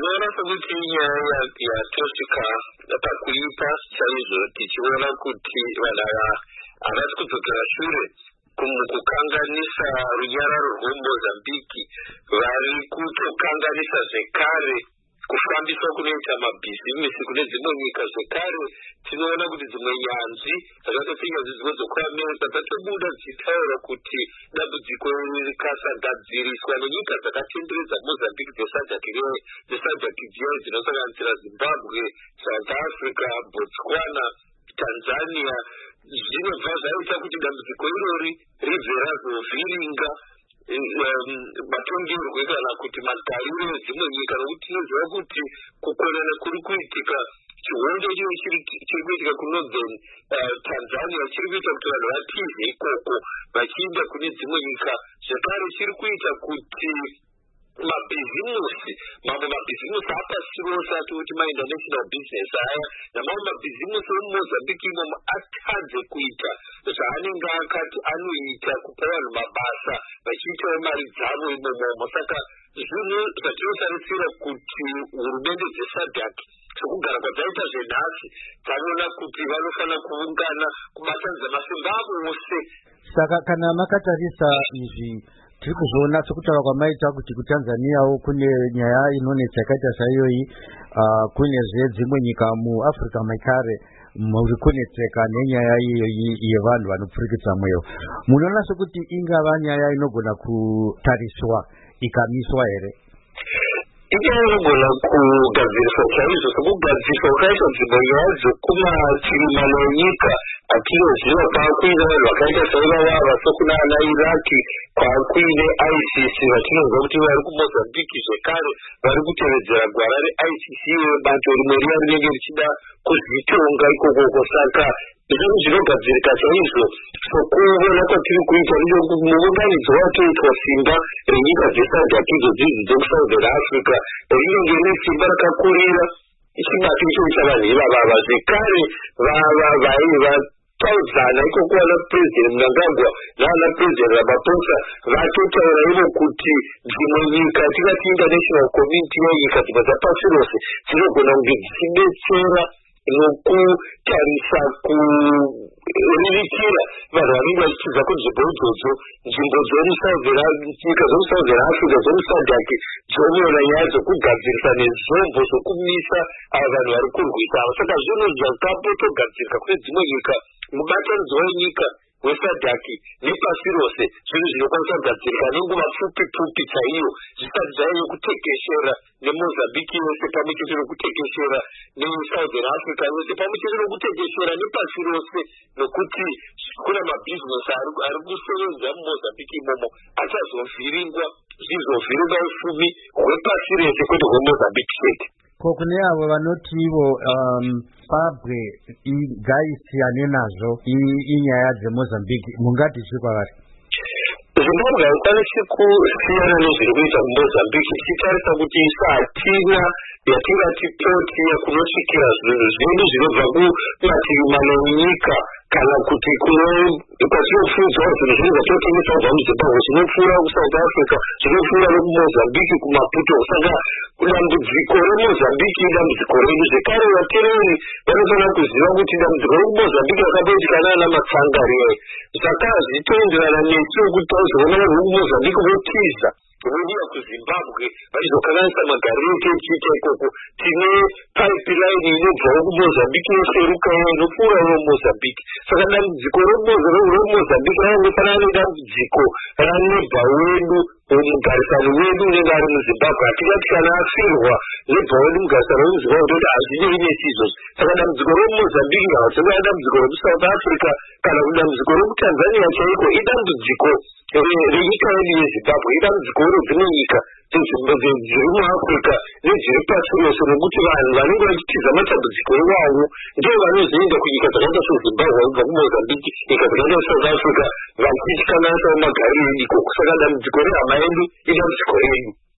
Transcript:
tinoona sekuti nyaya yatosvika pakuipa chaizvo tichiona kuti vanhu havasi kudzokera shure kukanganisa runyararo rwemozambiki, vari kutokanganisa zvekare kufambiswa kunoita mabhizimisi kune dzimwe nyika. Zvekare tinoona kuti dzimwe nyanzvi dzakaita senyanzvi dzimwe dzekuamerica dzatobuda dzichitaura kuti dambudziko rikasagadziriswa nenyika dzakatenderedza mozambiki dzesadhak dziya dzinosanganisira zimbabwe, south africa, botswana, tanzania, zvinobva zvaita kuti dambudziko irori ribve razovhiringa matongerwe kana kuti magariro edzimwe nyika, nokuti tinoziva kuti kukorera kuri kuitika chihondo chimwe chiri kuitika kunorthern Tanzania chiri kuita kuti vanhu vatize ikoko vachienda kune dzimwe nyika. Zvekare chiri kuita kuti mamwe mabhizimusi apasi rose atoti mainternational business aya namamwe mabhizimusi emumozambiki imomo atadze kuita zvaanenge akati anoita kupa vanhu mabasa vachiitawo mari dzavo imomomo. Saka zvinhu zvatinotarisira kuti hurumende dzesadhak sokugara kwadzaita zvenhasi dzanoona kuti vanofanira kuungana kubatanidza masimba avo ose. Saka kana makatarisa izvi tiri kuzoona sokutaura kwamaita kuti kutanzaniawo kune nyaya inonetsa yakaita saiyoyi, kunezve dzimwe nyika muafrica makare muri kunetseka nenyaya iyoyi yevanhu vanopfurikidza mweyo. Munoona sokuti ingava nyaya inogona kutariswa ikamiswa here? Inogona kugadziriswa chaizvo, sokugadzirwa kwakaita dzimwe nyaya dzokumatirima nenyika atinoziva. Kwakuine vanhu vakaita saivavava sokunana iraki, kwakuine ICC vatinonzwa kuti vari kumozambiki zvekare vari kutevedzera gwara reICC, bato rimwe riya rinenge richida kuzvitonga ikokoko. Saka zvinhu zvinogadzirika chaizvo sokuona kwatiri kuita muunganidzo watoitwa simba renyika dzesadhak idzo dzidzi dzekusouthern africa rinenge rine simba rakakurira ichibata ichoita vanhu ivavava. Zvekare vataudzana ikoko vana president Mnangagwa navana president Ramaphosa vatotaura ivo kuti dzimwe nyika tingati international community yenyika dzimwe dzapasi rose dzinogona kunge dzichidetsera nokutarisa kuririkira vanhu vanenge vachitiza kunzvimbo idzodzo, nzvimbo nyika dzomusouthern africa dzomusadhak dzonoona nyaya dzokugadzirisa nezvombo zokumisa ava vanhu vari kurwisa ava. Saka zvinhu zvakambotogadzirika kune dzimwe nyika, mubatanidzo wenyika wesadhak nepasi rose, zvinhu zvinokwanisa kugadzirika nenguva pfupi chaiyo zvisati zvaive kutekeshera nemozambiki yose pamwe chete nokutekeshera nesouthern africa yose pamwe chete nokutekeshera nepasi rose, nokuti kuna mabhizinesi ari kusevenza mumozambiki imomo achazovhiringwa zvizovhiringa ufumi hwepasi rese kwete hwemozambiki chete. Kune avo vanoti ivo Zimbabwe ngaisiyane nazvo inyaya dzemozambiki, mungati chii kwavari? Zimbabwe haikwanisi kusiyana nezviri kuita mumozambiki tichitarisa kuti isatina yatingati poti yakunosvikira zvinhu zvedu zvinobva kumativi mamwe nyika kana kuti kwatinofundzwa zvinhu zvinhu zvatotengesa kubva muzimbabwe zvinopfuura kusouth africa, zvinopfuura nekumozambiki kumaputo. Saka dambudziko remozambiki idambudziko redu. Zvekare vateereri vanofanira kuziva kuti dambudziko rekumozambiki rakamboitika naana matsangariwe, saka zvitoenderana nesu kuti tauzoona vanhu vekumozambiki votiza vouya kuzimbabwe vachizokanganisa magariro echiita ikoko. Tine pipeline inobvawo kumozambiki yoseruka inopfuurawo mozambiki. Saka dambudziko remozambiki rangofanana nedambudziko ranebha wedu mugarisano wedu unenge ari muzimbabwe. Hatingati kana afirwa nebha wedu mugarisano wemuzimbabwe toti hazvinei nesi izvozvo. Saka dambudziko remozambiki havasongana dambudziko remusouth africa kana kuti dambudziko rekutanzania chaiko, idambudziko renyika yedu yezimbabwe, idambudziko redzimwe nyika dziri muafrica nedziri pasi rose, nokuti vanhu vanenge vachitiza matambudziko iwawo ndivo vanozoenda kunyika dzakaita sezimbabwe vabva kumozambiki, nyika dzakaita south africa vachikanganisa magariro ikoko. Saka dambudziko rehama yedu idambudziko redu.